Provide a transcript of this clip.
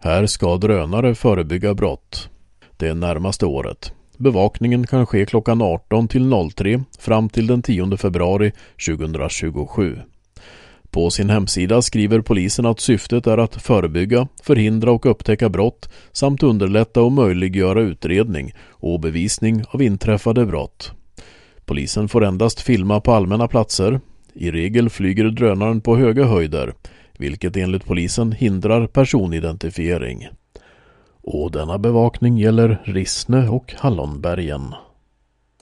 Här ska drönare förebygga brott. Det närmaste året. Bevakningen kan ske klockan 18 till 03 fram till den 10 februari 2027. På sin hemsida skriver polisen att syftet är att förebygga, förhindra och upptäcka brott samt underlätta och möjliggöra utredning och bevisning av inträffade brott. Polisen får endast filma på allmänna platser. I regel flyger drönaren på höga höjder, vilket enligt polisen hindrar personidentifiering. Och denna bevakning gäller Rissne och Hallonbergen.